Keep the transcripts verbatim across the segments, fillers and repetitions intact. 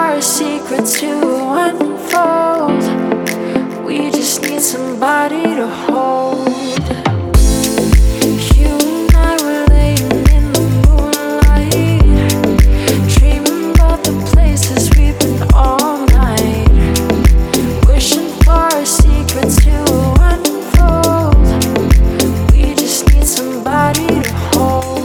our secrets to unfold. We just need somebody to hold. You and I were laying in the moonlight, dreaming about the places we've been all night, wishing for our secrets to unfold. We just need somebody to hold.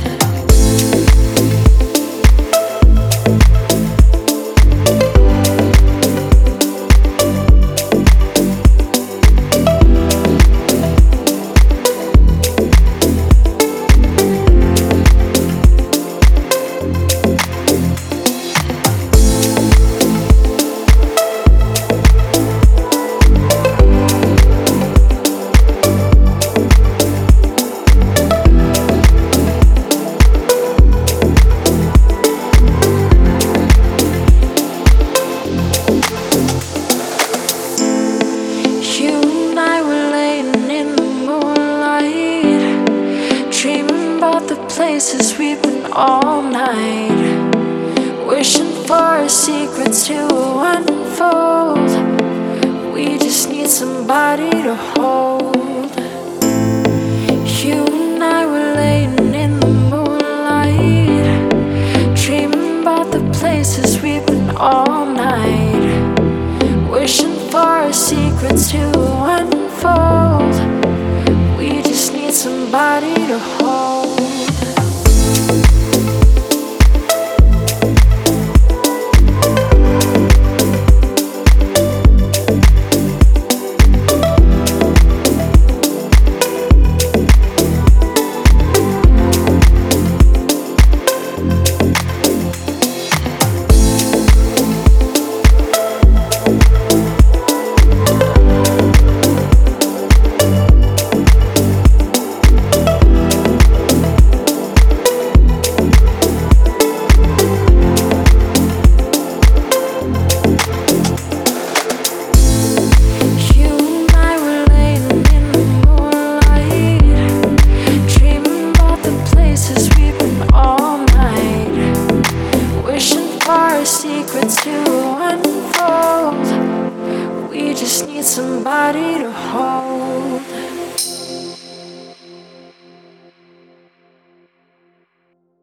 Places we've been all night, wishing for our secrets to unfold. We just need somebody to hold. You and I were laying in the moonlight, dreaming about the places we've been all night, wishing for our secrets to unfold. We just need somebody to hold. Secrets to unfold. We just need somebody to hold.